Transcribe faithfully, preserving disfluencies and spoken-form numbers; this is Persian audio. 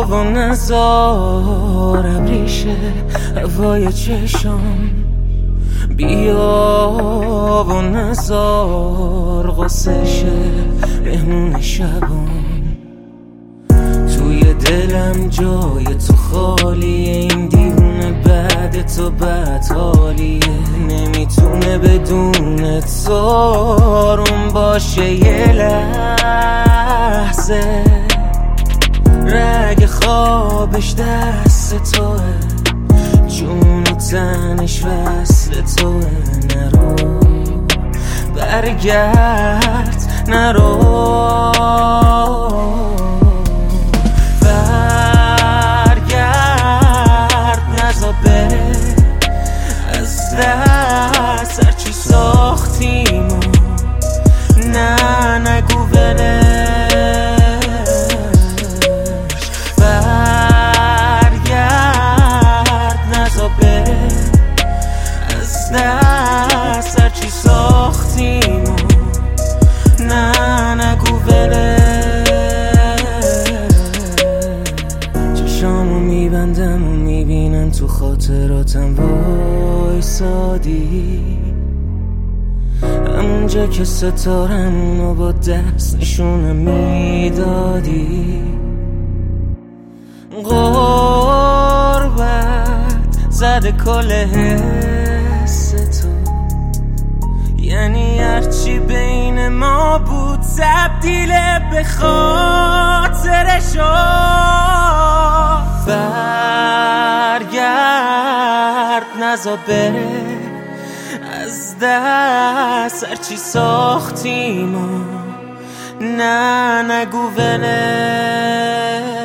و نزار ابریشه هوای چشم، بیا و نزار غصشه مهمون شبم. توی دلم جای تو خالیه، این دیوونه بعد تو بد حالیه، نمیتونه بدون تو آروم باشه یه لحظه. رگ خوابش دست توه، جون و تنش وصل توه. نرو برگرد، نرو برگرد، نزا بره از دست هرچی ساختیم و نه نگو ولش. برگرد، نزا بره از دست هرچی ساختیم و نه نگو ولش. چشامو میبندم و میبینم تو خاطراتم وایسادی، همونجا که ستارمونو با دست نشونم میدادی. غربت زده کل حس تو، یعنی هرچی بین ما بود تبدیل به خاطره شد. برگرد، نزا بره از دست هرچی ساختیم و نه نگو ولش.